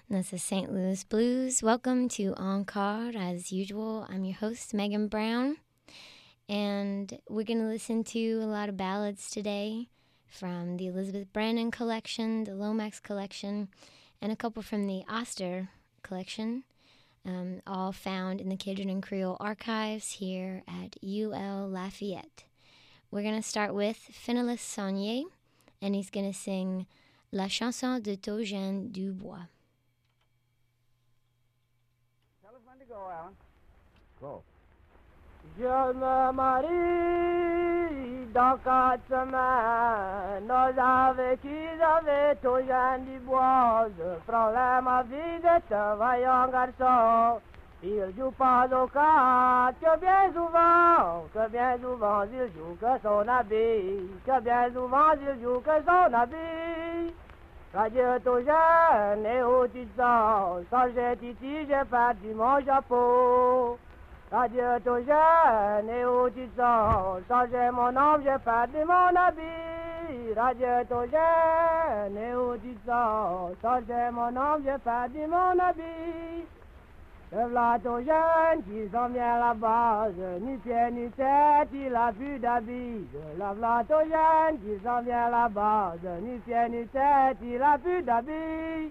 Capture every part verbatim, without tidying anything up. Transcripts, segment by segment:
This is Saint Louis Blues. Welcome to Encore. As usual, I'm your host, Megan Brown. And we're going to listen to a lot of ballads today from the Elizabeth Brannon collection, the Lomax collection, and a couple from the Oster collection, um, all found in the Cajun and Creole archives here at U L Lafayette. We're going to start with Phinelis Saunier, and he's going to sing La Chanson de Togène Dubois. Tell us when to go, Alan. Go. Je me marie dans quatre semaines avec Isabelle Togène Dubois. Je prends la ma vie de ce vaillant garçon. Il joue pas au cartes, que bien souvent, que bien souvent il joue que son habit, que bien souvent il joue que son habit. Adieu Togène et où tu te sens, sans j'ai titi, j'ai perdu mon chapeau. Adieu Togène et où tu te sens, sans j'ai mon âme, j'ai perdu mon habit. Adieu Togène et où tu te sens, sans j'ai mon âme, j'ai perdu mon habit. Le v'là Togène qui s'en vient là-bas, ni pied ni tête, il a plus d'habits. Le v'là Togène qui s'en vient là-bas, ni pied ni tête, il a plus d'habits.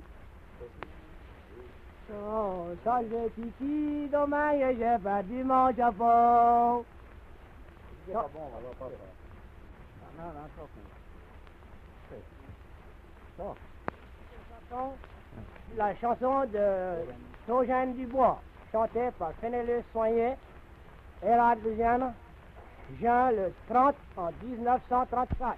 Oh, ça j'ai titi, dommage, j'ai perdu mon chapeau. C'est pas bon, on va pas faire. Non, non, trop cool. Ça. La chanson de Togène Dubois, chantée par Phinelis Saunier et la Louisiane, juin le trente en dix-neuf cent trente-quatre.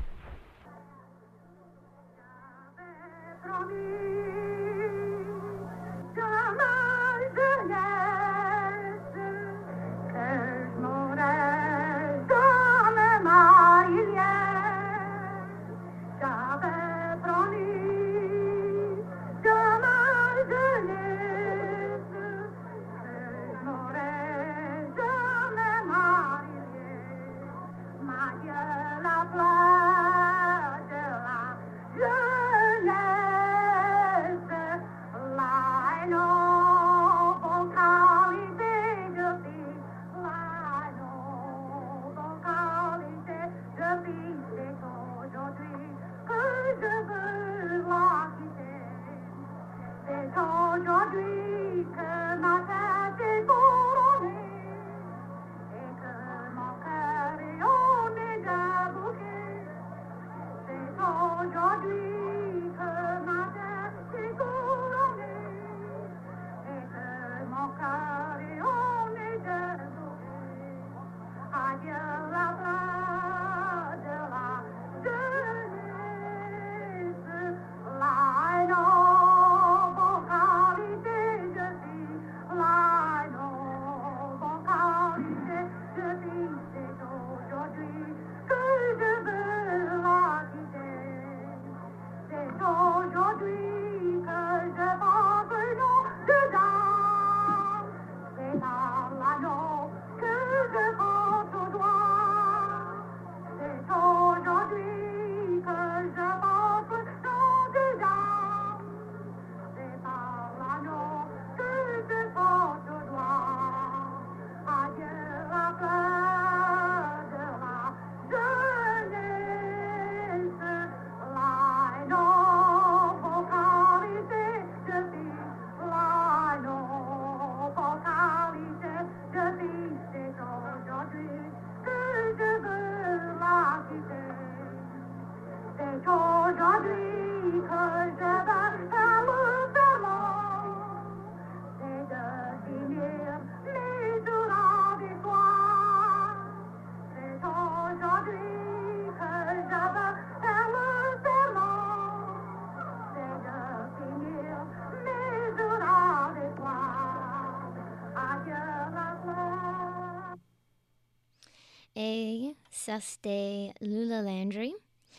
Et ça, c'était Lula Landry.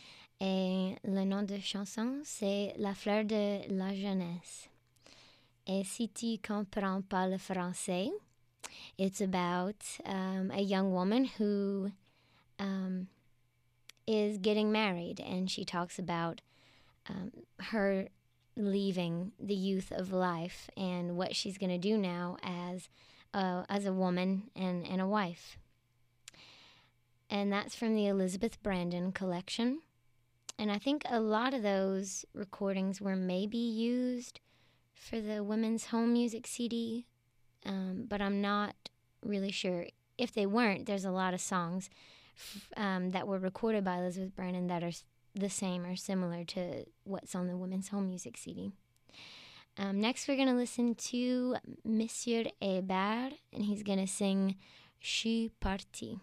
Et le nom de chanson, c'est La fleur de la jeunesse. Et si tu comprends pas le français, it's about um, a young woman who um, is getting married. And she talks about um, her leaving the youth of life and what she's going to do now as uh, as a woman and, and a wife. And that's from the Elizabeth Brandon collection. And I think a lot of those recordings were maybe used for the Women's Home Music C D, um, but I'm not really sure. If they weren't, there's a lot of songs f- um, that were recorded by Elizabeth Brandon that are s- the same or similar to what's on the Women's Home Music C D. Um, next, we're going to listen to Monsieur Hébert, and he's going to sing Je suis parti.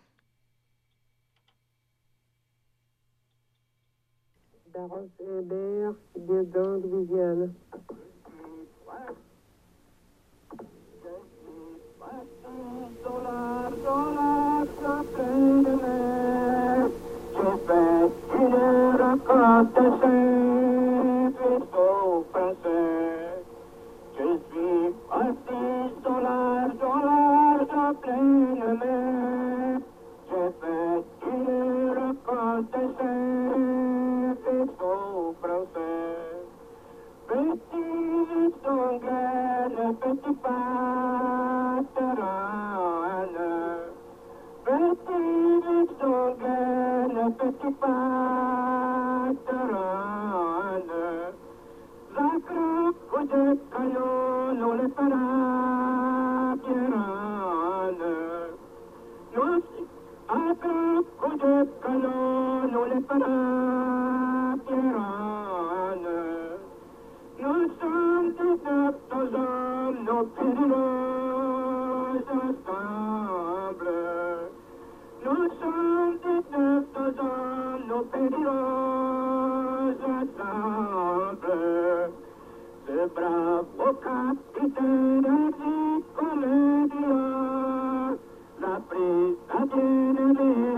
Darros Hébert, Guédon, Louisiane. Dollar, dollar, plein de mer. J'ai fait une rencontre de vaisseau français. Je suis parti dollar, dollar, plein de mer. J'ai fait une rencontre de vaisseau français. Petit sanguin, petit patron. Petit sanguin, petit patron. Zacre, coup de canon, nous le fera bien. Nous, zacre, coup de canon, nous le fera bien. Nous sommes dix-neuf hommes, nos périleux ensemble. Nous sommes dix-neuf hommes, nos périleux ensemble. Ce brave capitaine a dit comédien, la prise à bien-aimé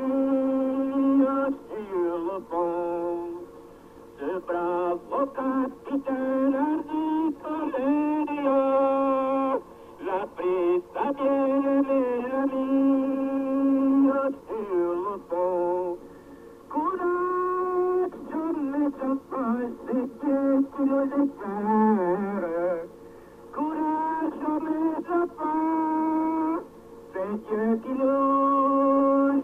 l'ami sur le pont. Ce bravo capitaine a dit comédien, la prise à bien-aimé l'ami sur le pont. Courage, mes enfants, c'est Dieu qui nous éclaire. Courage, mes enfants, c'est Dieu qui nous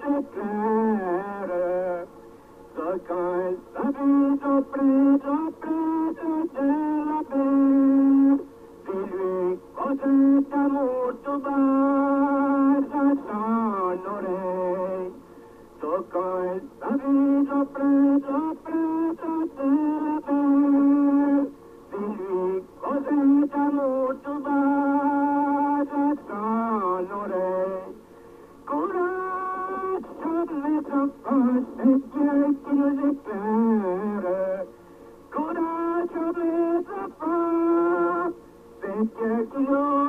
éclaire. Quand la vie auprès, auprès de la paix, dis-lui côté d'amour tout bas à son oreille. Quand la vie auprès, auprès de la paix, dis-lui côté d'amour tout bas à son oreille. Courage, mes enfants, c'est Dieu qui nous éclaire. Courage, mes enfants, c'est Dieu qui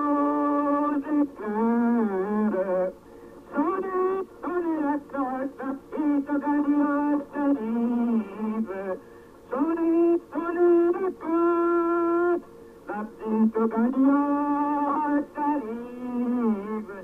nous éclaire. Sonnez, sonnez la cloche, la petite galiole s'arrive. Sonnez, sonnez la cloche, la petite galiole s'arrive.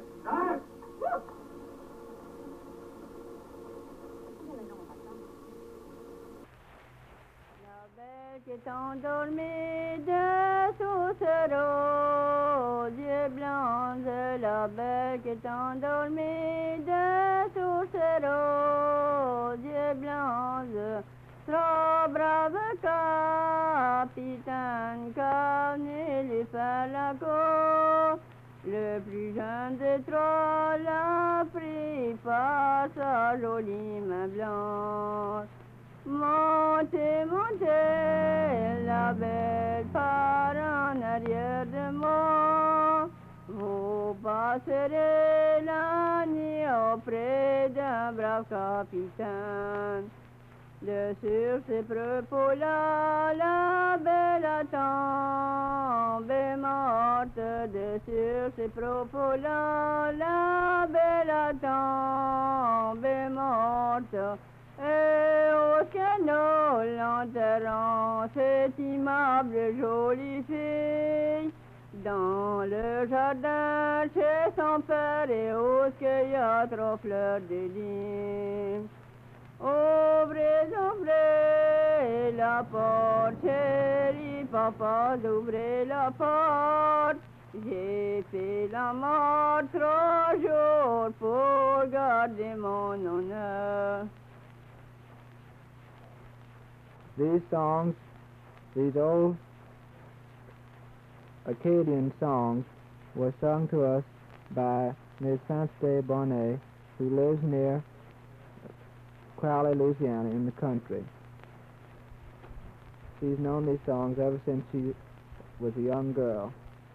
Qui est endormi dessous ce rosier blanc de la belle qui est endormi dessous ce rosier blanc de trop brave capitaine qu'a venu lui faire la cour. Le plus jeune des trois l'a pris par sa jolie main blanche. Montez, montez, la belle part en arrière de moi. Vous passerez la nuit auprès d'un brave capitaine. De sur ces propos-là, la belle a tombé morte. De sur ces propos-là, la belle a tombé morte. Et au canot l'enterrant, cette aimable jolie fille, dans le jardin chez son père et où il y a trop fleurs de lys. Ouvrez, ouvrez la porte, chérie, papa, ouvrez la porte. J'ai fait la mort trois jours pour garder mon honneur. These songs, these old Acadian songs, were sung to us by Miss Sanstay Bonnet, who lives near Crowley, Louisiana, in the country. She's known these songs ever since she was a young girl.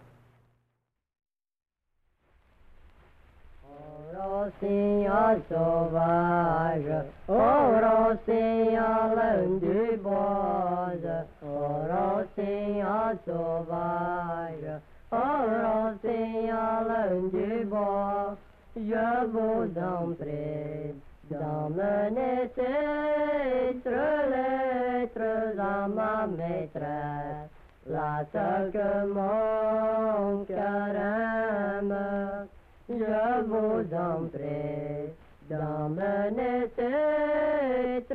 Océan sauvage, oh océan l'un du bois, oh océan sauvage, oh océan l'un du bois, je vous en prie d'emmener cette lettre à ma maîtresse, la seule que mon cœur aime. Je vous en prie d'emmener cette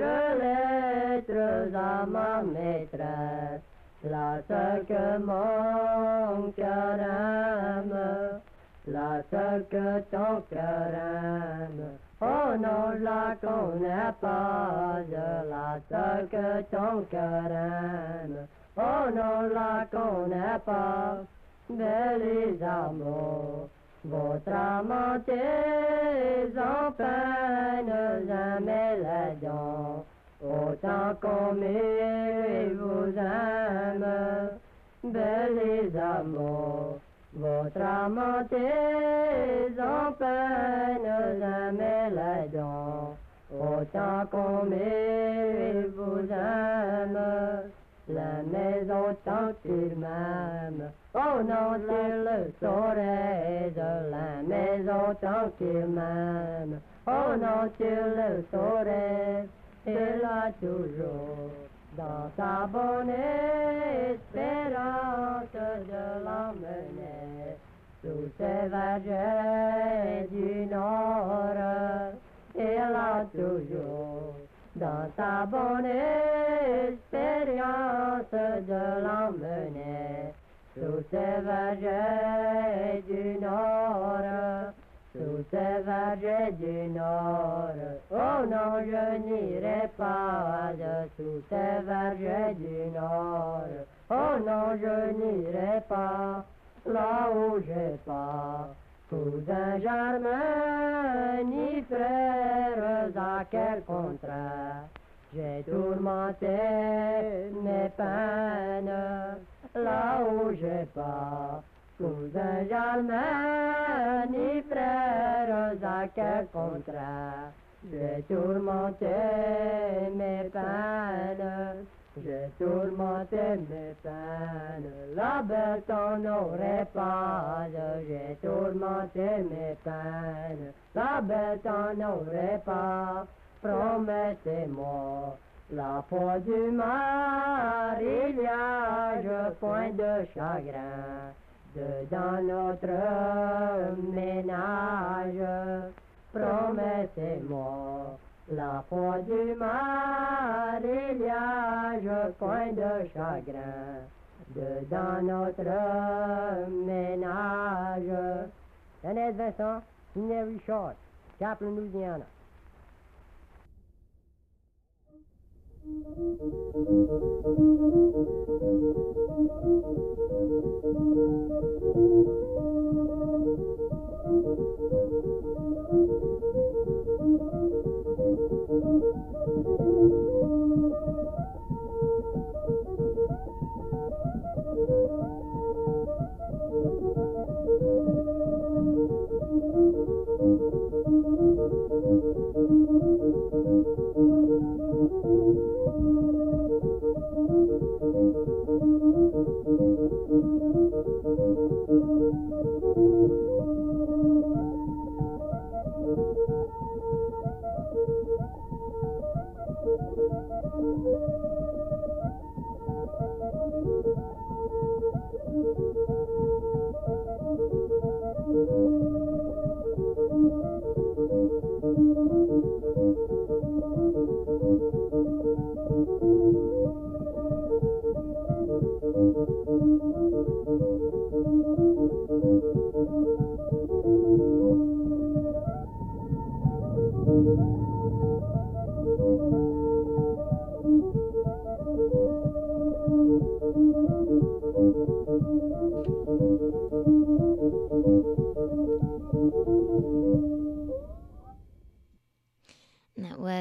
lettre à ma maîtresse, la seule que mon cœur aime, la seule que ton cœur aime. Oh non, je la connais pas, la seule que ton cœur aime. Oh non, je la connais pas, belles amours. Votre amante en peine, jamais les dents, autant comme il vous aime, belles amours. Votre amante en peine, jamais les dents, autant comme il vous aime. La maison tant qu'il m'aime, oh non, s'il le saurait, de la maison tant qu'il m'aime, oh non, s'il le saurait, il a toujours dans sa bonne espérance de l'emmener sous ses vergers du Nord, il a toujours dans sa bonne expérience de l'emmener sous ces vergers du Nord, sous ces vergers du Nord. Oh non, je n'irai pas sous ces vergers du Nord. Oh non, je n'irai pas là où j'ai pas cousin germain, ni frères à quel contraire. J'ai tourmenté mes peines, là où j'ai pas cousin germain, ni frères à quel contraire. J'ai tourmenté mes peines, j'ai tourmenté mes peines, la belle t'en aurait pas, j'ai tourmenté mes peines, la belle t'en aurait pas, promettez-moi, la foi du mariage, point de chagrin, dedans notre ménage, promettez-moi. La foi du mariage, point de chagrin, dedans notre ménage. Dennis Vincent, signé Richard, Chaplin, Louisiana. Thank you.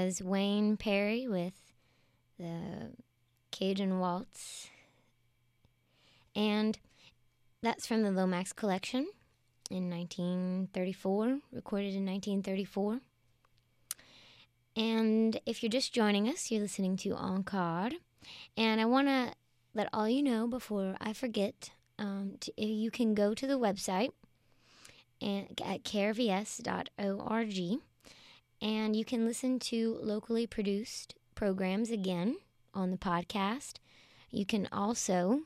was Wayne Perry with the Cajun Waltz. And that's from the Lomax collection in nineteen thirty-four, recorded in nineteen thirty-four. And if you're just joining us, you're listening to Encore. And I want to let all you know before I forget, um, to, you can go to the website and, at k r v s dot org, and you can listen to locally produced programs again on the podcast. You can also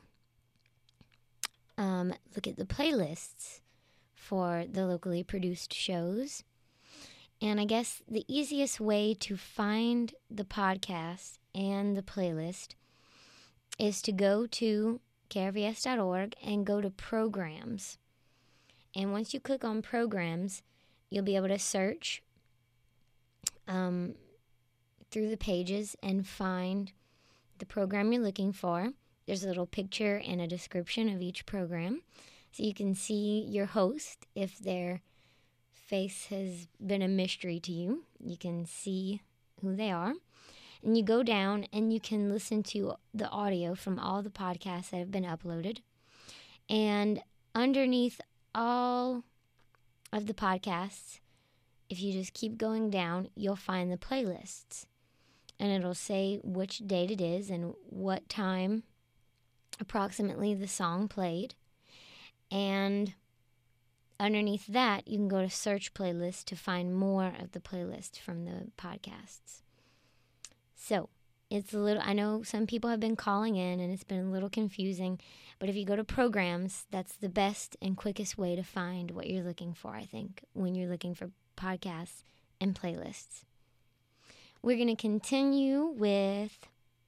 um, look at the playlists for the locally produced shows. And I guess the easiest way to find the podcast and the playlist is to go to k r v s dot org and go to programs. And once you click on programs, you'll be able to search um, through the pages and find the program you're looking for. There's a little picture and a description of each program, so you can see your host. If their face has been a mystery to you, you can see who they are. And you go down and you can listen to the audio from all the podcasts that have been uploaded. And underneath all of the podcasts, if you just keep going down, you'll find the playlists. And it'll say which date it is and what time approximately the song played. And underneath that, you can go to search playlist to find more of the playlist from the podcasts. So, it's a little, I know some people have been calling in and it's been a little confusing, but if you go to programs, that's the best and quickest way to find what you're looking for, I think, when you're looking for podcasts and playlists. We're going to continue with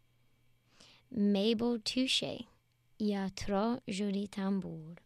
Mabel Touché, Y'a trop joli tambour.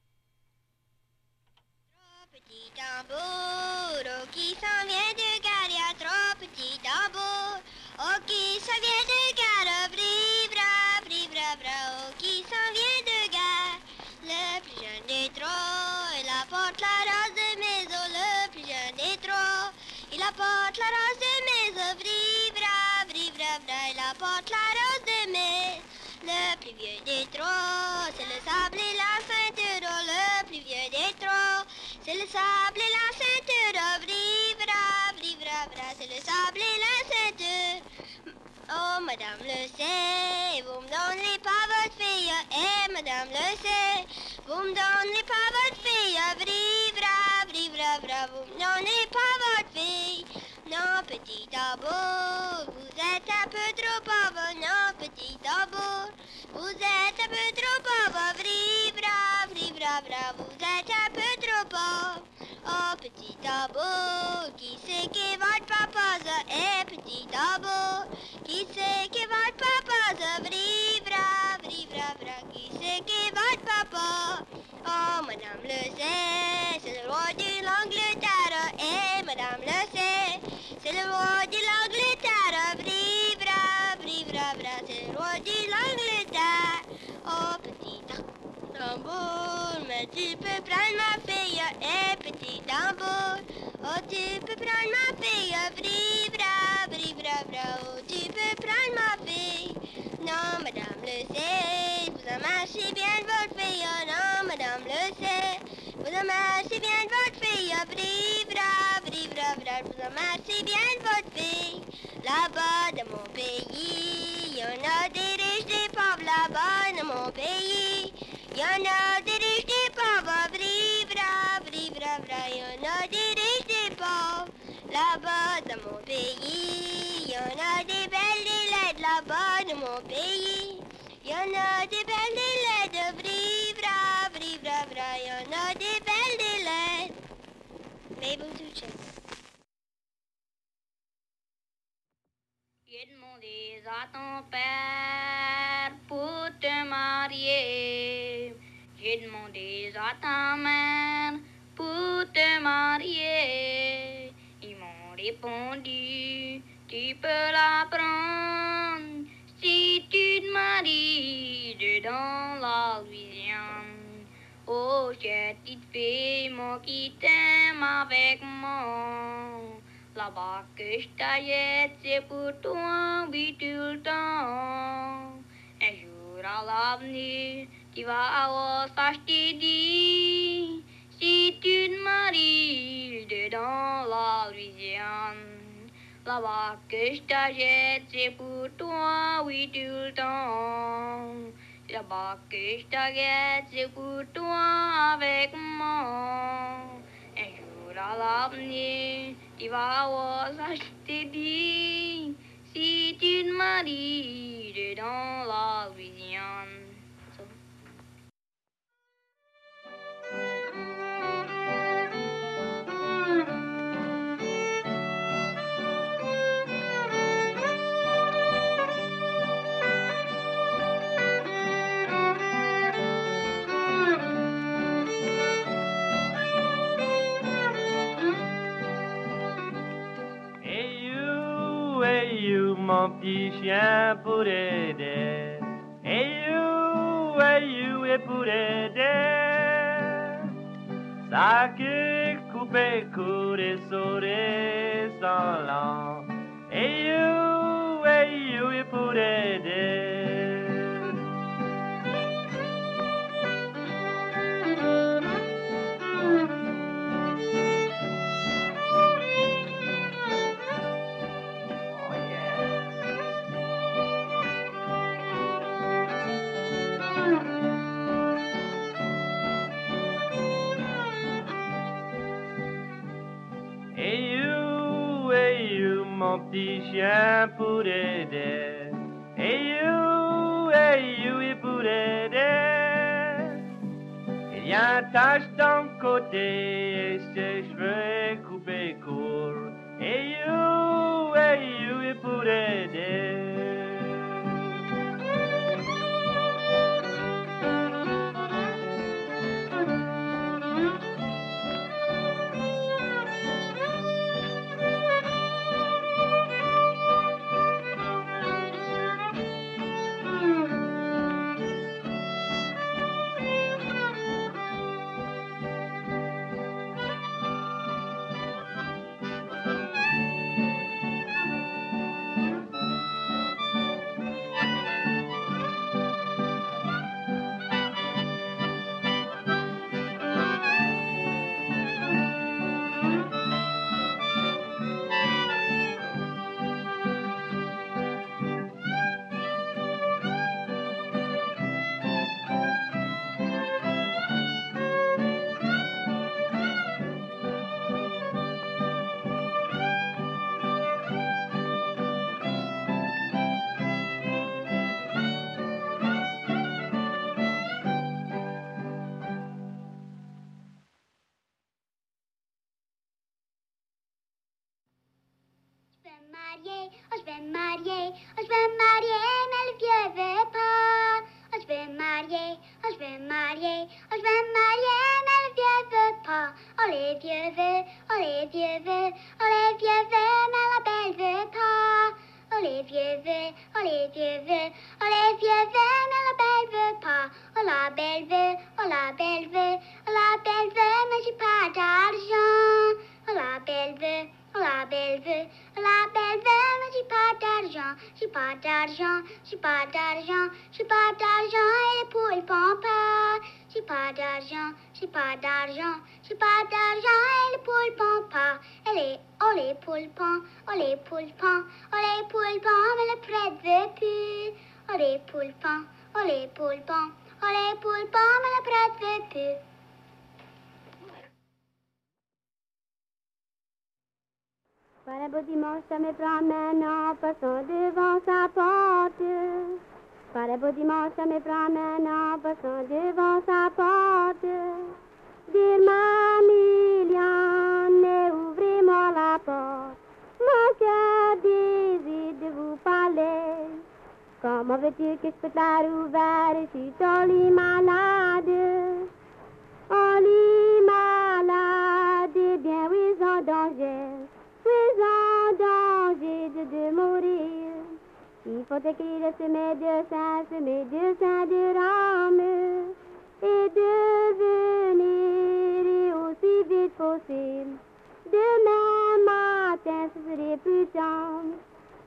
Petit tambour, oh qui s'en vient de gare, y'a trop petit tambour. Oh qui s'en vient de gare, bri bra, bri bra bra, oh qui s'en vient de gare. Le plus jeune des trois, il apporte la rose de maison, le plus jeune des trois. Il apporte la rose de maison, bri bra, bri bra bra, il apporte la rose de maison. Le plus vieux des trois, c'est le sable et la ceinture, oh, le plus vieux des trois. C'est le sable et la ceinture, oh, bri bra, bri bra bra, c'est le sable et la ceinture. Oh, madame le sait, vous me donnerez pas votre fille, eh, madame le sait, vous me donnerez pas votre fille, bri bra, bri bra bra, vous me donnerez pas votre fille. Non, petit tambour, vous êtes un peu trop pauvre, non, petit tambour, vous êtes un peu trop pauvre, bri bra, bri bra bra, vous êtes un peu trop pauvre. Oh, petit tambour, qui c'est qui est votre papa, eh, petit tambour, qui c'est qui est votre papa, bri bra, bri bra bra, qui c'est qui est votre papa. Oh, madame le sait, c'est le roi de l'Angleterre, eh, madame le sait, c'est le roi de l'Angleterre, bri bra, bri bra bra, c'est le roi de l'Angleterre. Oh, petit tambour, mais tu peux prendre ma fille, eh, petit tambour. Oh, tu peux prendre ma fille, bri bra, bri bra bra, oh, tu peux prendre ma fille. Non, madame le sait, vous amassez bien votre fille, oh, non, madame le sait, vous amassez bien votre fille, bri bra, bri bra bra, vous amassez bien votre fille. Là-bas dans mon pays, y en a des riches, des pauvres, là-bas dans mon pays. Y en a des riches, des pauvres, bri bra, bri bra bra, y en a des riches, des pauvres. Là-bas dans mon pays, y en a des belles, des laides, là-bas dans mon pays. Y en a des belles, des laides, bri bra, bri bra bra, y en a des belles, des laides. Mabel Touché. J'ai demandé à ton père pour te marier. J'ai demandé à ta mère pour te marier. Ils m'ont répondu, tu peux la prendre si tu te maries dedans la Louisiane. Oh, petite fille, moi qui t'aime avec moi. là-bas que je taillais, c'est pour toi, oui, tout le temps. Un jour à l'avenir, tu vas avoir ça, je t'ai dit. Si tu te maries dedans la Louisiane, là-bas que je t'achète, c'est pour toi, oui, tout le temps. Là-bas que je t'achète, c'est pour toi avec moi. Un jour à l'avenir, tu vas avoir ça, je t'ai dit. Si tu te maries dedans la Louisiane. So. Mon petit chien pour aider, et you, et you, et pour aider, ça qui coupe et court et saurait sans l'an, et you, et you, et pour aider. Mon petit chien pour aider, et you, et you, et pour aider. Il y a une tache d'un côté et ses cheveux coupés courts, et you, et you, et pour aider. Oh, je vais me marier, oh, je vais me marier, mais le vieux veut pas. Oh, je vais me marier, oh, je vais me marier, oh, je vais me marier, mais le vieux veut pas. Oh, les vieux veulent, oh, les vieux veulent, oh, les vieux veulent, mais la belle veut pas. Oh, les vieux veulent, oh, les vieux veulent, oh, les vieux veulent, mais la belle veut pas. Oh, la belle veut, oh, la belle veut, oh, la belle veut, mais j'ai pas d'argent. Oh, la belle veut, oh, la belle veut, oh, la belle veut, mais j'ai pas d'argent, j'ai pas d'argent, j'ai pas d'argent, j'ai pas d'argent, et les poules font pas. J'ai pas d'argent, j'ai pas d'argent, j'ai pas d'argent, et les poules font pas. Et les, oh les poules font, oh les poules font, oh les poules font, mais le prêtre veut plus. Oh les poules font, oh les poules font, oh les poules font, mais le prêtre veut plus. Par un beau dimanche, ça me promène en passant devant sa porte. Par un beau dimanche, ça me promène en passant devant sa porte. Dire ma Miliane, ouvrez-moi la porte. Mon cœur désire de vous parler. Comment veux-tu que je peux te la rouvrir? Je suis ton lit malade. En lit malade, eh bien oui, en danger. Suis en danger de, de mourir. Il faut écrire ce médecin, ce médecin de rame, et devenir aussi vite possible. Demain matin, ce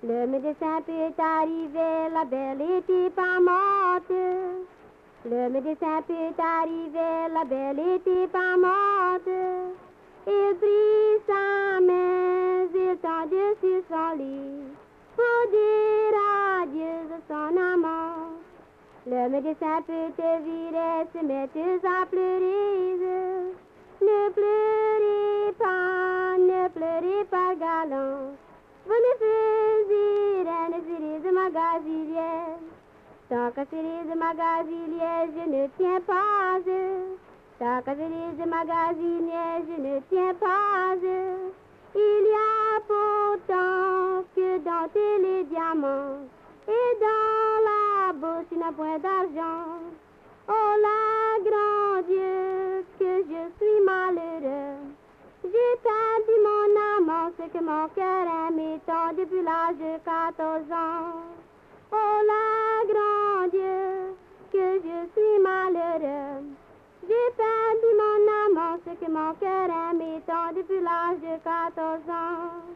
Le médecin peut arriver, la belle était pas morte. Le médecin peut arriver, la belle était pas morte. Il prit sa main, il tendit sur son lit pour dire adieu à son amant. Le médecin peut te virer, se mettre à pleurer. Ne pleurez pas, ne pleurez pas, galant. Vous ne faisiez rien, ne serez de magasinière. Tant qu'à serez de magasinière, je ne tiens pas. Tant qu'à serez de magasinière, je ne tiens pas. Il y a pourtant que dans tous les diamants et dans la bourse, il n'y a point d'argent. Oh la grand Dieu, que je suis malheureux. J'ai perdu mon amant, ce que mon cœur aimait tant depuis l'âge de quatorze ans. Oh la grand Dieu, que je suis malheureux. J'ai perdu mon amant, ce que mon cœur aimait tant depuis l'âge de quatorze ans.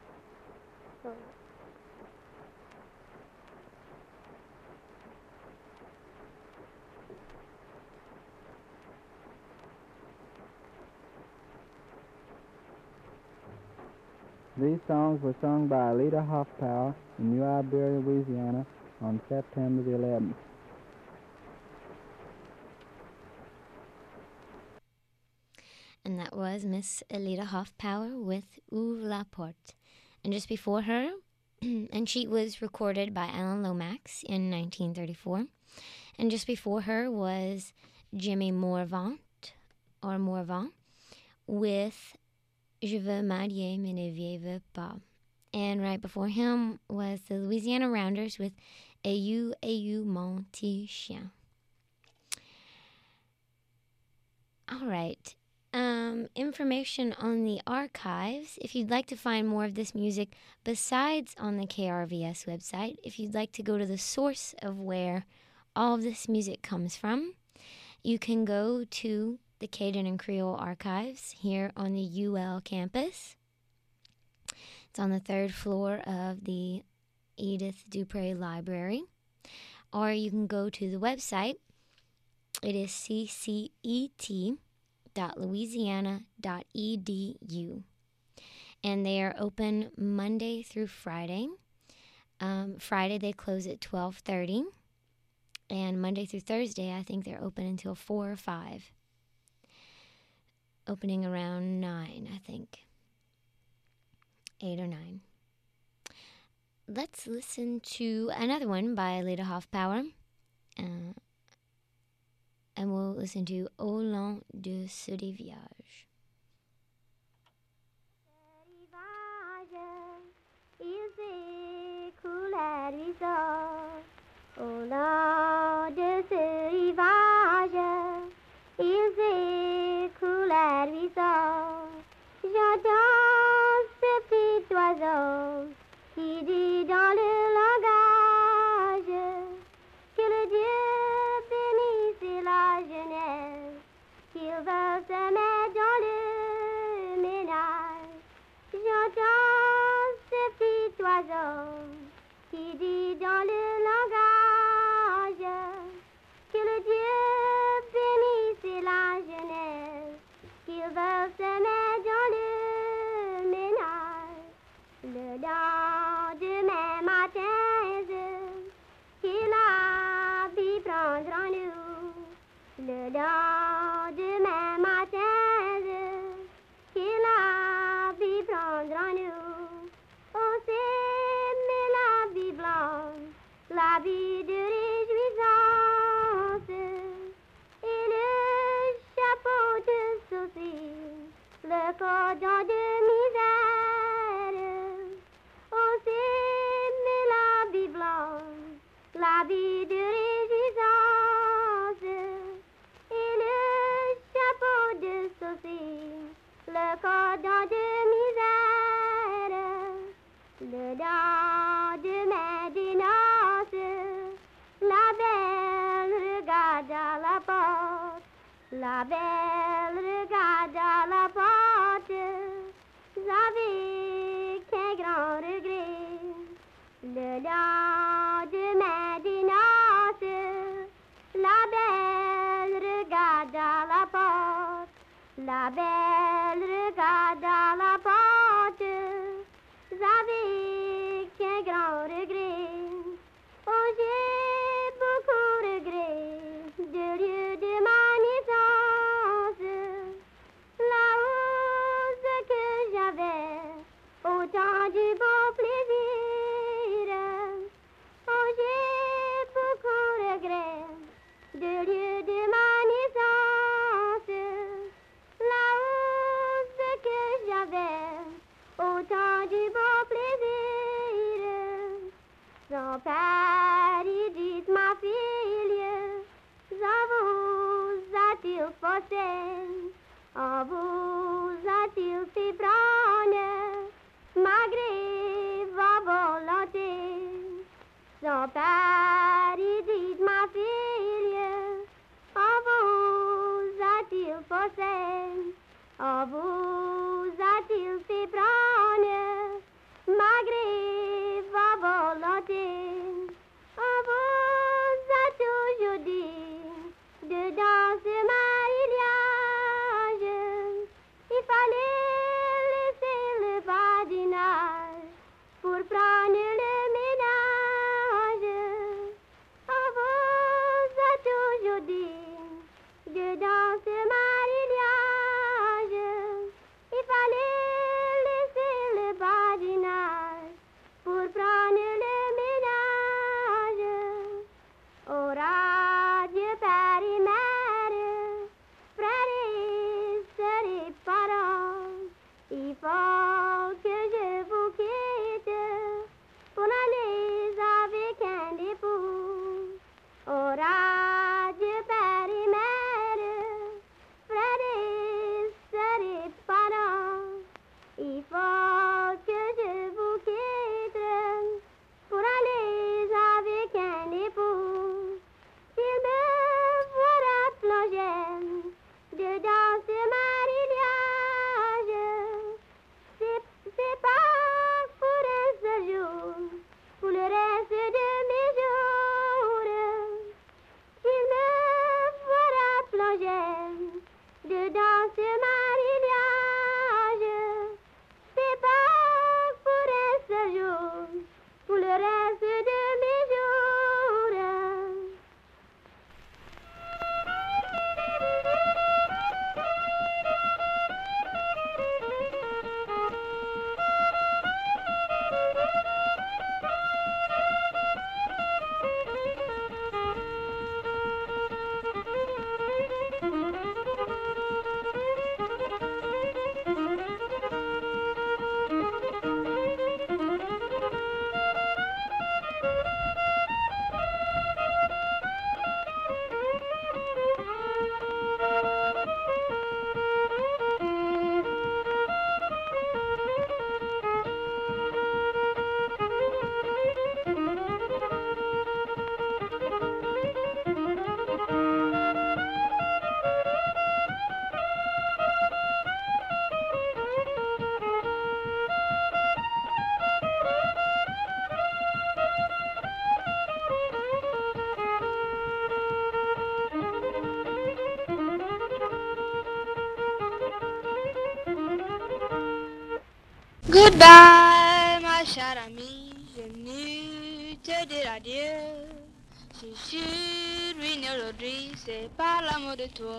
These songs were sung by Alida Hoffpower in New Iberia, Louisiana on September the eleventh. And that was Miss Alida Hoffpower with Ouvre la Porte. And just before her, and she was recorded by Alan Lomax in nineteen thirty-four. And just before her was Jimmy Morvant, or Morvant, with Je veux marier, mais ne viens pas. And right before him was the Louisiana Rounders with Ayou, Ayou, mon petit chien. All right. Um, information on the archives. If you'd like to find more of this music besides on the K R V S website, if you'd like to go to the source of where all of this music comes from, you can go to the Cajun and Creole Archives here on the U L campus. It's on the third floor of the Edith Dupre Library. Or you can go to the website. It is c c e t dot louisiana dot e d u. And they are open Monday through Friday. Um, Friday they close at twelve thirty. And Monday through Thursday, I think they're open until four or five. Opening around nine, I think. eight or nine. Let's listen to another one by Alida Hoffpower. Uh, and we'll listen to Au long de ce rivage. Il s'écoule à l'horizon. Au long de ce rivage, il s'écoule à l'horizon. J'entends ce petit oiseau qui dit dans le langage que le Dieu bénisse la jeunesse, qu'il veut se mettre dans le ménage. J'entends ce petit oiseau qui dit dans le langage que le Dieu bénisse la jeunesse, qu'il veut se mettre dans le ménage. Le lendemain matin, qu'il a pu prendre en nous. Le lendemain matin, qu'il a pu prendre en nous. On s'aime la vie blanche, la vie de réjouissance, et le chapeau de soucis, le cordon de misère. On s'aime la vie blanche, la vie de réjouissance, et le chapeau de soucis, le cordon de misère. Le lendemain des noces, la belle regarde à la porte, la belle regarde à la porte, avec un grand regret. La belle regarde à la porte avec un grand regret. Oh, j'ai beaucoup regret de lieu de ma naissance. La hausse que j'avais, autant de beaux plaisirs. Oh, j'ai beaucoup regret de lieu de ma naissance. La hausse que j'avais, autant de beaux plaisirs. Son père, il dit, ma fille, en vous a-t-il forcé, en vous a-t-il fait prendre, malgré vos volontés. Son père, il dit, ma fille, en vous a-t-il forcé, en vous a-t-il fait prendre, malgré vos volontés. On vous a toujours dit de dans ce mariage, il fallait laisser le badinage pour prendre le ménage. On vous a toujours dit de dans ce mariage, il fallait laisser le badinage pour prendre le ménage. Au radieux père et mère, frères et sœurs et parents, il faut que je vous quitte pour aller avec un époux. Au radieux père et mère, frères et sœurs et parents, il faut que je vous quitte pour aller avec un époux. S'il me voit plonger dedans ce mariage, c'est, c'est pas pour un seul jour, pour le reste de mes jours. S'il me voit plonger dedans ce mariage, c'est pas pour un seul jour, pour le reste de mes jours. Goodbye, ma chère amie, j'ai venu te dire adieu. Je suis ruinée aujourd'hui, c'est par l'amour de toi.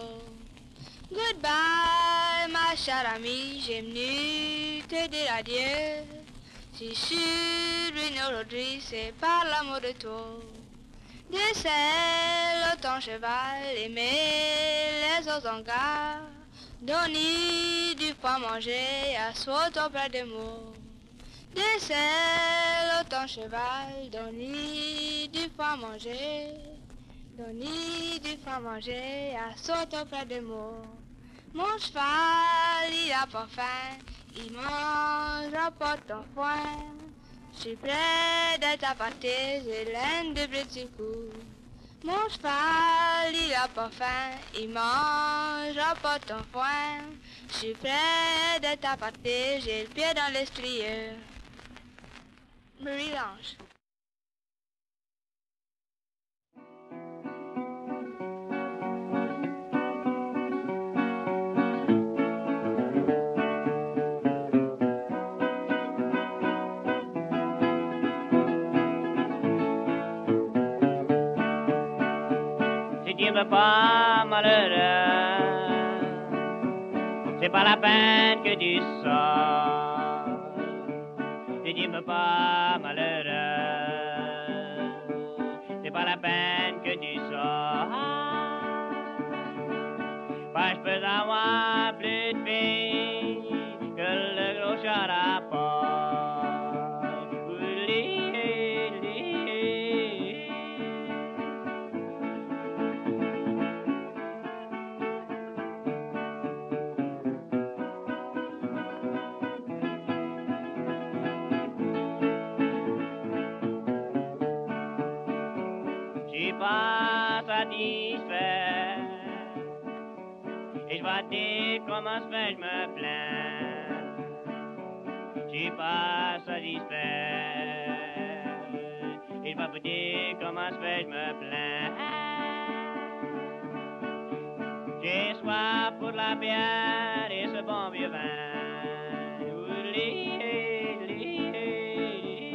Goodbye, ma chère amie, j'ai venu te dire adieu. Je suis ruinée aujourd'hui, c'est par l'amour de toi. Descends ton cheval, aimez les autres en gare. Donnez du pain manger, assois-toi près de moi. Descends ton cheval, donnez du pain manger. Donnez du pain manger, assois-toi près de moi. Mon cheval, il a pas faim, il mange pas ton foin. Je suis près de ta pâté, j'ai l'aine de petits coups. Mon cheval, il a pas faim, il mange pas ton foin. Je suis près de ta pâté, j'ai le pied dans l'estrieur. Marie Lange. dis-moi pas malheureux, c'est pas la peine que tu sors. Ne dis-moi pas malheureux, c'est pas la peine que tu sors. Pas je peux avoir plus de filles que le gros chat à porc. J'suis pas satisfait et je vais te dire comment se fait je me plains. J'suis pas satisfait et je vais vous dire comment se fait je me plains. J'ai soif pour la bière et ce bon vieux vin. Ouli, ouli, ouli.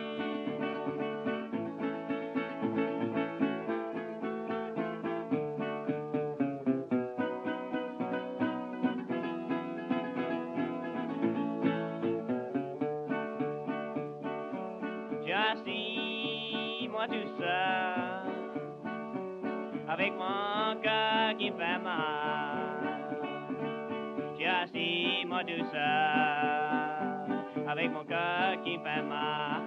J'assis moi tout seul avec mon cœur qui fait mal. J'assis moi tout seul avec mon cœur qui fait mal.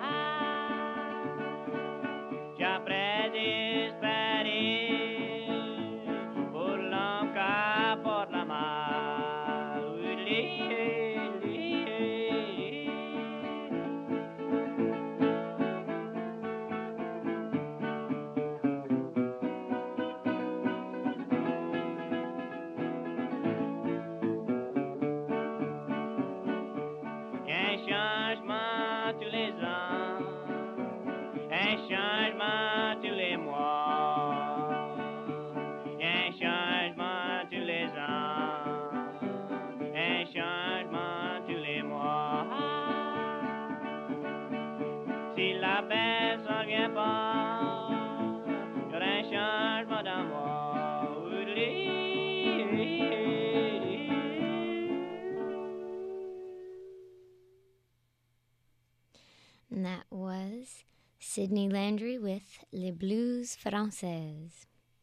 J'apprends d'espérer pour l'homme qui porte la main. Ouli, ouli, ouli. Un changement tous les ans, un changement tous les mois, un changement tous les ans, un changement tous les mois. Si la baisse n'en vient pas, il y aura un changement dans moi. Ouli. And that was Sidney Landry with Les Blues Françaises.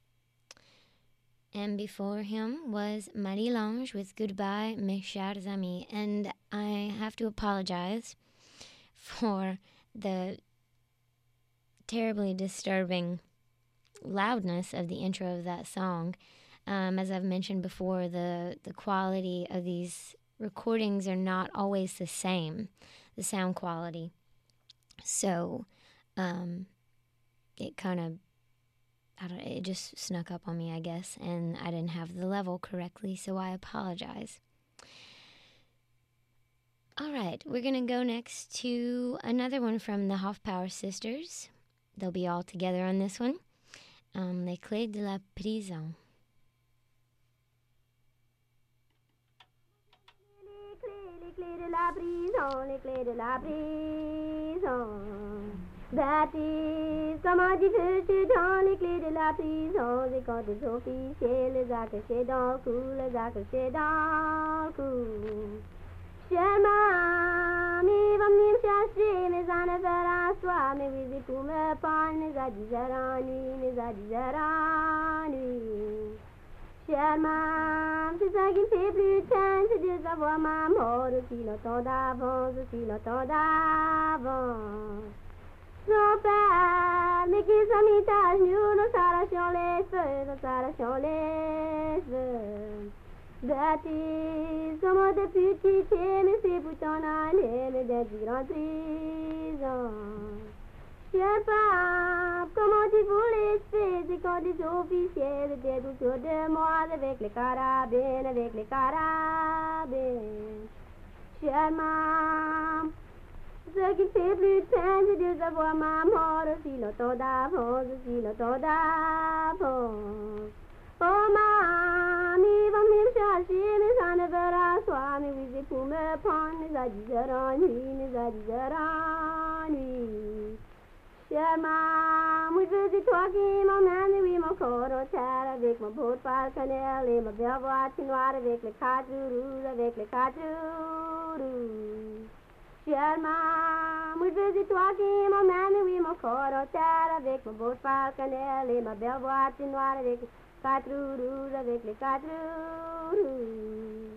And before him was Marie-Lange with Goodbye, Mes Chers Amis. And I have to apologize for the terribly disturbing loudness of the intro of that song. Um, as I've mentioned before, the, the quality of these recordings are not always the same, the sound quality. So, um, it kind of, I don't, it just snuck up on me, I guess, and I didn't have the level correctly, so I apologize. All right, we're going to go next to another one from the Hofpower sisters. They'll be all together on this one. Um, Les Clés de la Prison. Les clés de la prison, les clés de la prison. Baptiste, comment du feu sur dans les clés de la prison. Et quand les officiers les a cachés dans le cou, les a cachés dans le cou. Chère mamie, va venir me chercher, mes en affaires à soi. Mais oui, c'est pour me prendre, mes à dix heures en nuit, mes à dix heures en nuit. Chère maman, c'est ça qui me fait plus de peine, c'est de savoir ma mort aussi longtemps d'avance, aussi longtemps d'avance. Son père, mais qui s'en mit à genoux, nous s'arrachons les feux, nous s'arrachons les feux. Baptiste, comment depuis quitter, mais c'est pour t'en aller, mais d'être du grand prison. Chère pape, comment tu voulais faire, c'est quand des officiers étaient autour de moi avec les carabines, avec les carabines. Chère maman, ce qui fait plus de peine, c'est de savoir ma mort aussi longtemps d'avance, aussi longtemps d'avance. Oh mamie, va venir me chercher, mais ça ne verra soir, mais oui, c'est pour me prendre, mais à dix heures en nuit, mais à dix heures en nuit. Chère maman, moi je veux c'est toi qui m'emmène, oui, mon corps au terre avec mon beau poil cannelle et ma belle voiture noire avec les quatre roues, avec les quatre roues. Chère maman, moi je veux c'est toi qui m'emmène, oui, mon corps au terre avec mon beau poil cannelle et ma belle voiture noire avec les quatre roues, avec les quatre roues.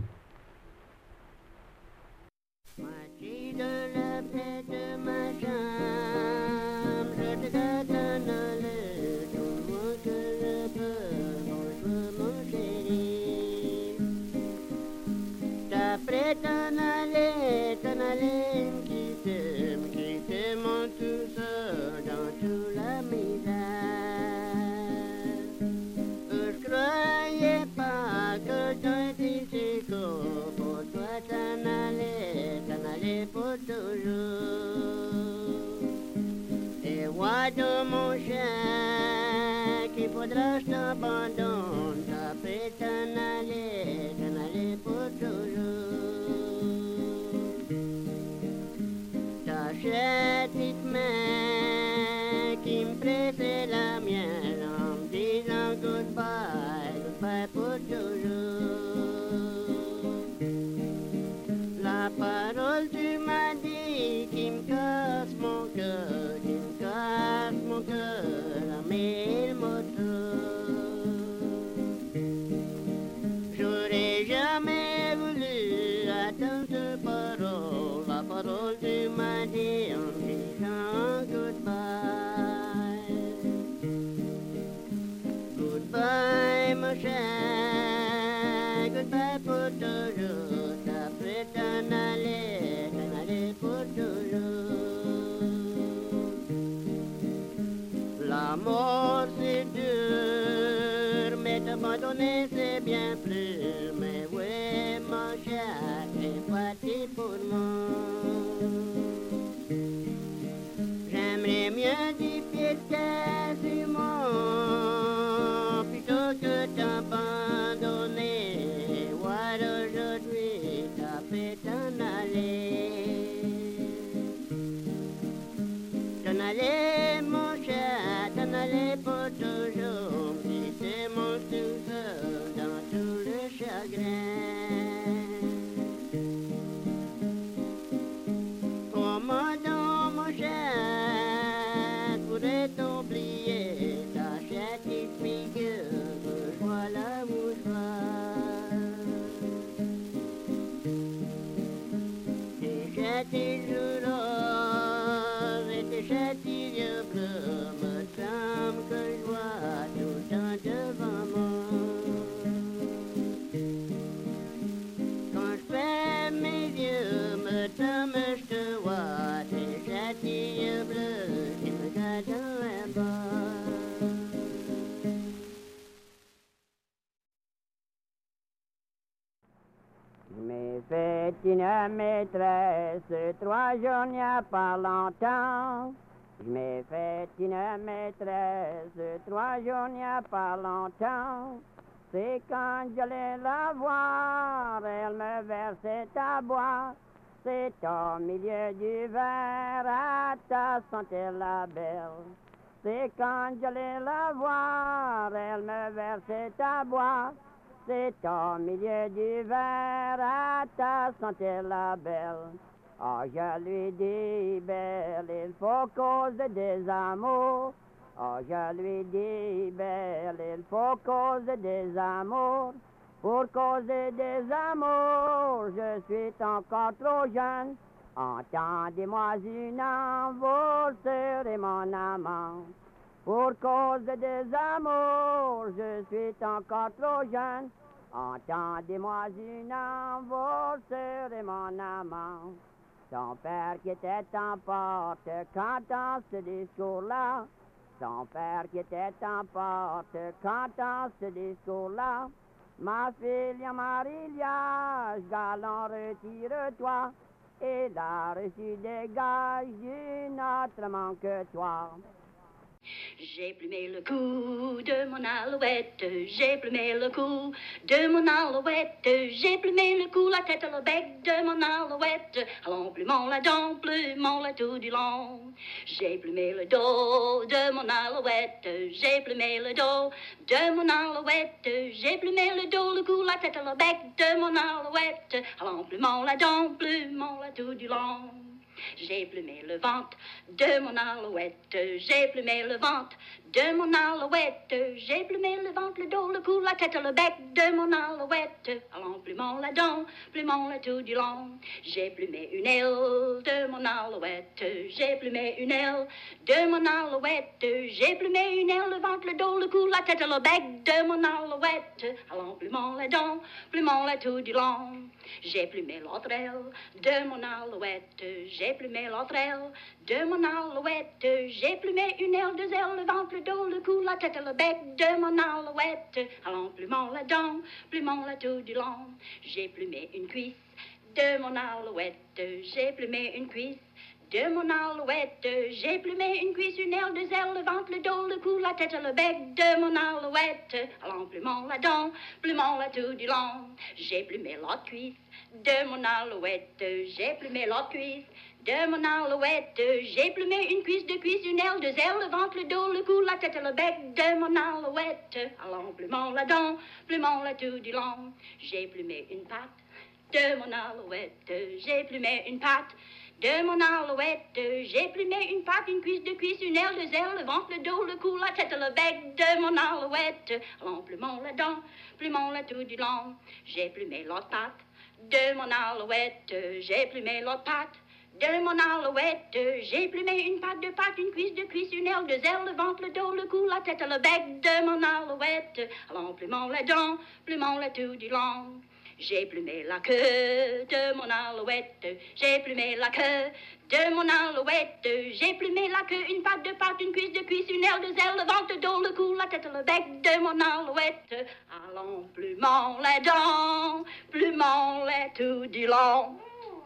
Moitié de la paix de ma chambre, je te donne le tout le monde que je peux, bonjour mon chéri. T'apprêtes t'en aller, t'en aller, me quitter, me quitter mon tout seul dans toute la misère. Je croyais pas que j'aurais dit si court pour toi t'en aller, t'en aller pour toujours. Et vois dans mon chien qu'il faudra que je t'abandonne, t'apprêt t'en aller, t'en aller pour toujours. T'achètes petite main qui me pressait la mienne en me disant goodbye, goodbye pour toujours. La parole tu m'as dit qui me casse mon cœur, qui me casse mon cœur à mille morceaux. J'aurais jamais voulu attendre cette parole, la parole tu m'as dit en me disant goodbye. Goodbye mon cher, goodbye pour toujours, t'apprêtes t'en aller, t'en aller pour toujours. La mort c'est dur, mais t'abandonner c'est bien plus, mais oui mon cher, t'es parti pour moi. J'aimerais mieux dix pieds de terre sur moi, plutôt que t'abandonner. Voir aujourd'hui, t'as fait t'en aller. T'en aller, mon cher, t'en aller pour toujours. Si c'est mon tout seul dans tout le chagrin. Comment donc, mon cher, pourrais t'oublier ta chère petite figure, voilà mouchoir. Tes chers tes joues roses et tes chers tes yeux bleus me semble que je vois tout le temps devant moi. Quand je fais mes yeux, me semble je te vois, tes chers tes yeux bleus qui me gardent un bas. Je m'ai fait une maîtresse, trois jours il n'y a pas longtemps. Je m'ai fait une maîtresse, trois jours il n'y a pas longtemps. C'est quand j'allais la voir, elle me versait à boire. C'est au milieu du verre, à ta santé la belle. C'est quand j'allais la voir, elle me versait à boire. C'est au milieu du verre, à ta santé la belle. Oh, je lui dis, belle, il faut cause des amours. Oh, je lui dis, belle, il faut cause des amours. Pour causer des amours, je suis encore trop jeune. Entendez-moi une envol, serez mon amant. Pour cause des amours, je suis encore trop jeune. Entendez-moi une envol, serez mon amant. Son père qui était en porte, quand dans ce discours-là. Son père qui était en porte, quand dans ce discours-là. Ma fille Marilia, galant retire-toi. Il a reçu des gages d'une autre main que toi. J'ai plumé le cou de mon alouette, j'ai plumé le cou de mon alouette, j'ai plumé le cou, la tête, le bec de mon alouette. Allons, plumons la dent, plumons la tout du long. J'ai plumé le dos de mon alouette, j'ai plumé le dos de mon alouette, j'ai plumé le dos, le cou, la tête, le bec de mon alouette. Allons, plumons la dent, plumons la tout du long. J'ai plumé le ventre de mon alouette, j'ai plumé le ventre de mon alouette, j'ai plumé le ventre, le dos, le cou, la tête, le bec de mon alouette. Allons, plumons la dent, plumons la tout du long. J'ai plumé une aile de mon alouette, j'ai plumé une aile de mon alouette, j'ai plumé une aile, le ventre, le dos, le cou, la tête, le bec de mon alouette. Allons, plumons la dent, plumons la tout du long. J'ai plumé l'autre aile de mon alouette, j'ai plumé l'autre aile de mon alouette, j'ai plumé une aile, deux ailes, le ventre, le dos, le cou, la tête, le bec de mon alouette. Allons, plumons la dent, plumons la tout du long. J'ai plumé une cuisse de mon alouette, j'ai plumé une cuisse de mon alouette, j'ai plumé une cuisse, une aile, deux ailes, le ventre, le dos, le cou, la tête, le bec de mon alouette. Allons, plumons la dent, plumons la tout du long. J'ai plumé l'autre cuisse de mon alouette, j'ai plumé l'autre cuisse de mon alouette, j'ai plumé une cuisse, deux cuisses, une aile, deux ailes, le ventre, le dos, le cou, la tête, le bec de mon alouette. Allons, plumons la dent, plumons la tout du long. J'ai plumé une patte de mon alouette, j'ai plumé une patte de mon alouette, j'ai plumé une patte, une cuisse, deux cuisses, une aile, deux ailes, le ventre, le dos, le cou, la tête, le bec de mon alouette. Allons, plumons la dent, plumons la tout du long. J'ai plumé l'autre patte de mon alouette, j'ai plumé l'autre patte de mon alouette, j'ai plumé une patte, deux pattes, une cuisse, deux cuisses, une aile, deux ailes, le ventre, le dos, le cou, la tête, le bec de mon alouette. Allons, plumons la dent, plumons la tout du long. J'ai plumé la queue de mon alouette, j'ai plumé la queue de mon alouette, j'ai plumé la queue, une patte, deux pattes, une cuisse, deux cuisses, une aile, deux ailes, le ventre, le dos, le cou, la tête, le bec de mon alouette. Allons, plumons les dents, plumons les tout du long.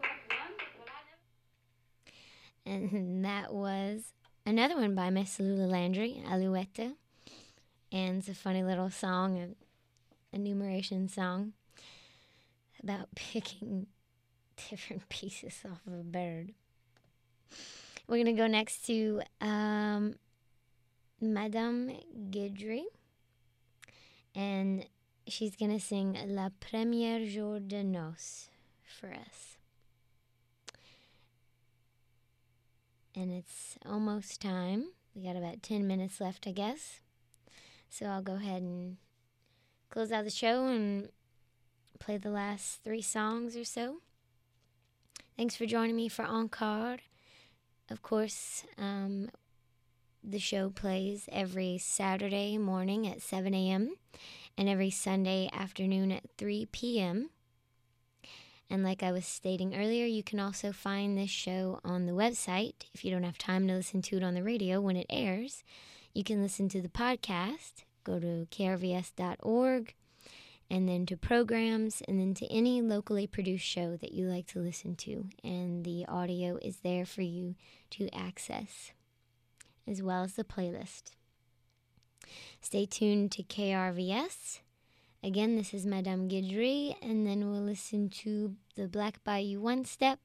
And that was another one by Miss Lula Landry, Alouette. And it's a funny little song, an enumeration song about picking different pieces off of a bird. We're going to go next to um, Madame Guidry. And she's going to sing La Première Jour de Noces for us. And it's almost time. We got about ten minutes left, I guess. So I'll go ahead and close out the show and play the last three songs or so. Thanks for joining me for Encore. Of course, um, the show plays every Saturday morning at seven a.m. and every Sunday afternoon at three p.m. And like I was stating earlier, you can also find this show on the website. If you don't have time to listen to it on the radio when it airs, you can listen to the podcast. Go to K R V S dot org, and then to programs, and then to any locally produced show that you like to listen to. And the audio is there for you to access, as well as the playlist. Stay tuned to K R V S. Again, this is Madame Guidry, and then we'll listen to the Black Bayou One Step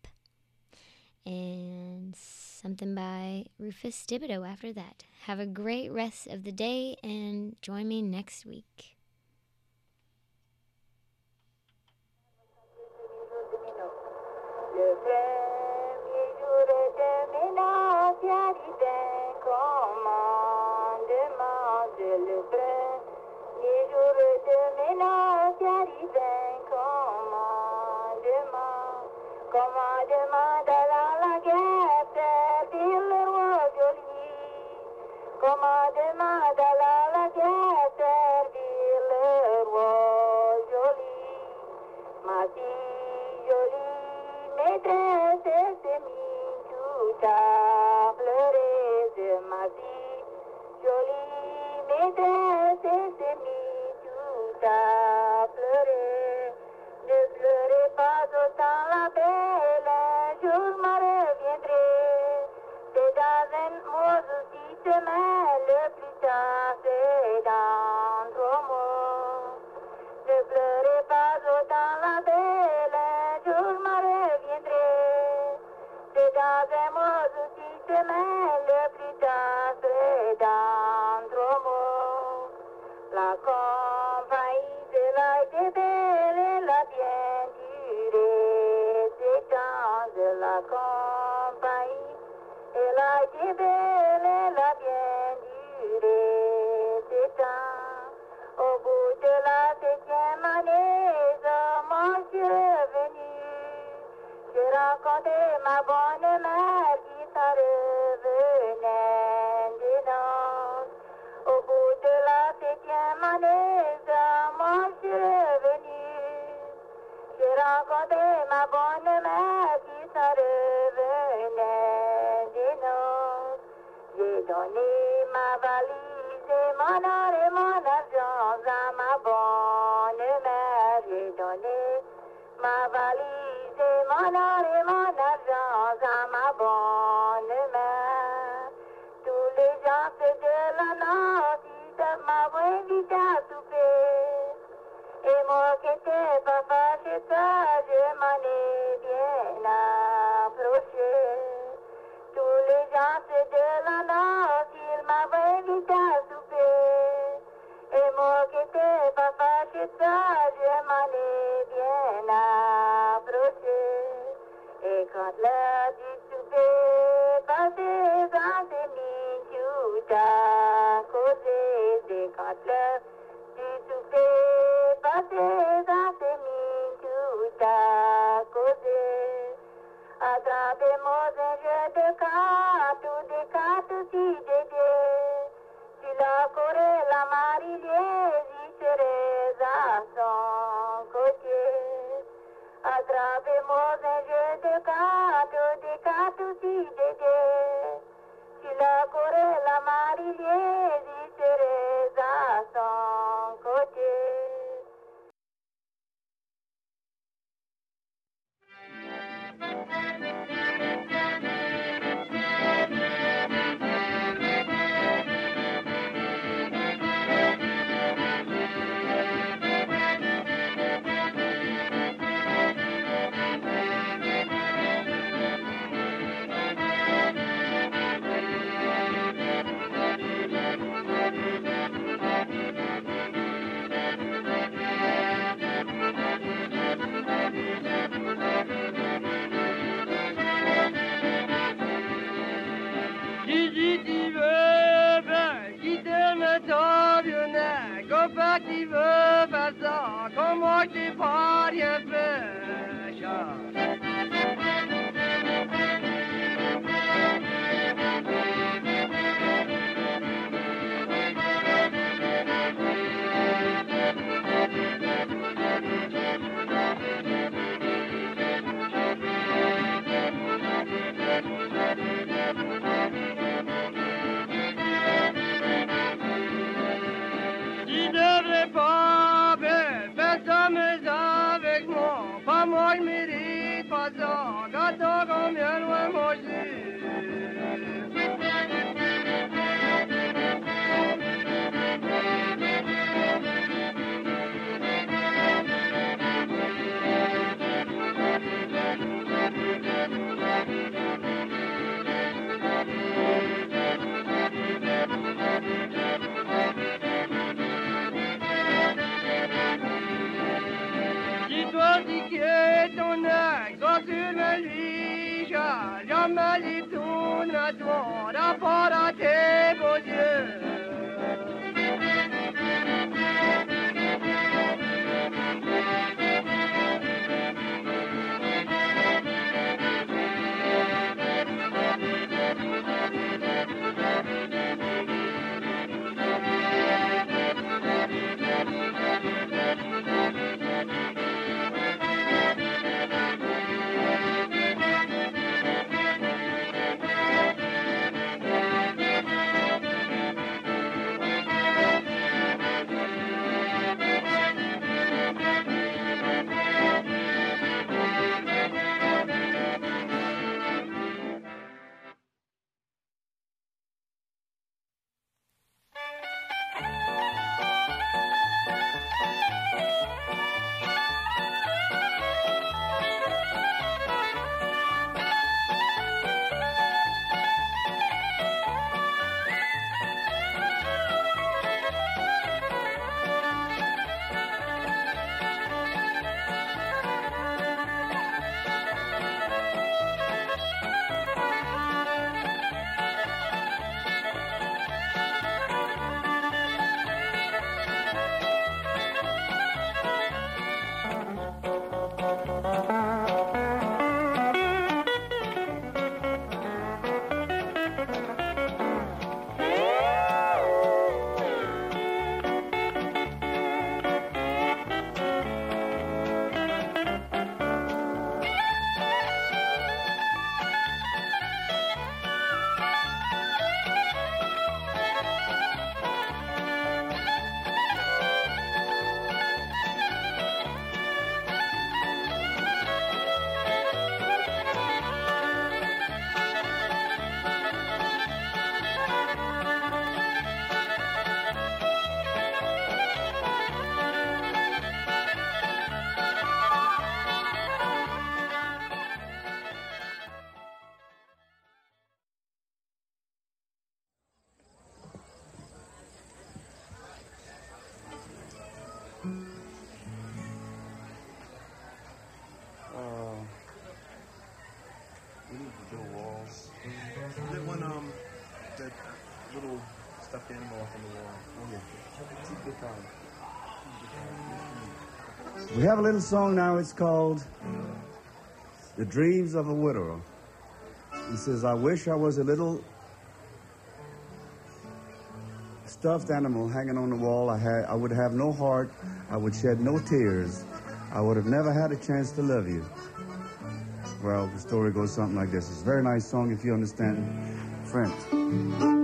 and something by Rufus Thibodeau after that. Have a great rest of the day, and join me next week. Le premier jour de mes noces arrivait commandement de le premier jour de mes noces arrivait commandement, commandement d'aller à la guerre, servir le roi joli, commandement d'aller à la guerre, servir le roi joli, ma fille jolie, maîtresse s'est mise tout à pleurer de ma vie jolie, maîtresse s'est mise tout à pleurer. Ne pleurez pas autant la belle jolie. pas autant la belle, un jour me reviendrai. C'est dans un mois ou six semaines, le plus tard serait dans trois mois. La compagnie de la été belle, elle a bien duré. Ces temps de la compagnie, elle a été belle, elle a bien duré. Ces temps. Au bout de la septième année, moi je suis revenu. J'ai rencontré ma bonne mère qui s'en revenait des noces. Au bout de la septième année, moi je suis revenu. J'ai rencontré ma bonne mère qui s'en revenait des noces. J'ai donné ma valise et mon or et mon argent à ma bonne mère. J'ai donné ma valise et mon or et mon argent à ma bonne mère. Tous les gens de la noce, ils m'avaient invité à souper. Et moi qui n'étais pas fâché ça, je m'en ai bien approché. Tous les gens de la noce, ils m'avaient invité à souper. Et moi qui n'étais pas fâché ça, je m'en ai bien approché. Et quand l'heure du souper passait, dans ses mines tout à causer. Et quand l'heure du souper passait, dans ses mines tout à causer. Attrapez-moi un jeu de cartes ou des cartes aussi dédé. Si la Corée, la Marie-Liège, j'y serai à son côté. Attrapez-moi un jeu de cartes ou des cartes aussi dédé. Si la Corée, la Marie-Liège, j'y serai à son côté. Qui veut faire ça, comme moi qui pas rien fait. Moi je mérite pas ça, gâteau combien loin moi je ton ex, quand tu me lui charges, je me livre tout notre rapport à tes beaux yeux. We have a little song now. It's called The Dreams of a Widower. He says, I wish I was a little stuffed animal hanging on the wall. I had, I would have no heart. I would shed no tears. I would have never had a chance to love you. Well, the story goes something like this. It's a very nice song if you understand French.